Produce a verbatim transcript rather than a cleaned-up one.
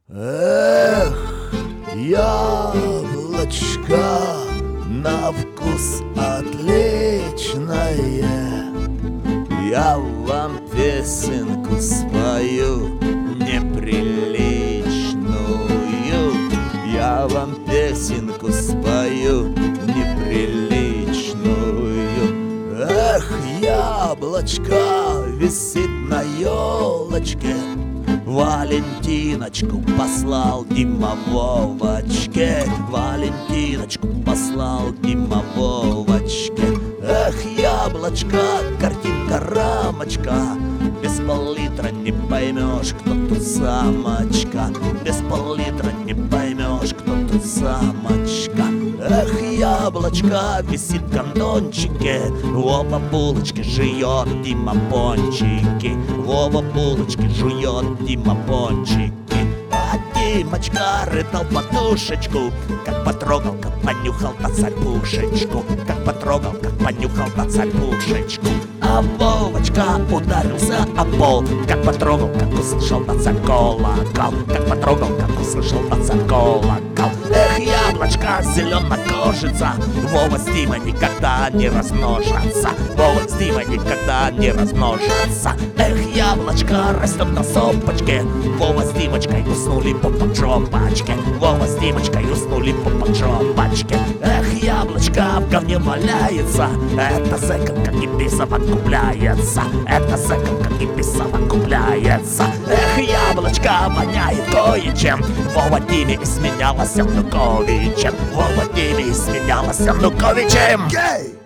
Эх, яблочко на вкус отличное. Я вам песенку спою неприличную. Я вам песенку спою неприличную. Эх, яблочко висит на елочке, Валентиночку послал Дима Вовочке, Валентиночку послал Дима Вовочке. Эх, яблочко, картинка, рамочка, без пол-литра не поймешь, кто тут самочка. Без пол-литра не поймешь, кто тут самочка. Эх, яблочко висит в гондончике, Вова булочки жует, Дима пончики. Вова булочки жует, Дима пончики. А Димочка рыдал подушечку, как потрогал, как понюхал на царь пушечку. Как потрогал, как понюхал на царь пушечку. А Вовочка ударился о пол, как потрогал, как услышал на царь колокол. Как потрогал, как услышал на царь колокол. Эх, яблочко, зеленая кожица, Вова с Димой никогда не размножатся. Вова с Димой никогда не размножатся. Эх, яблочко растет на сопочке, Вова с Димочкой уснули по поджопочке. Вова с Димочкой уснули по поджопочке. Эх, яблочко в говне валяется, это зэком как и совокупляется. Это зэком как и совокупляется. Эх, яблочко воняет кое-чем, Вова Диме изменялась Януковичем. Вова Диме изменялась Януковичем.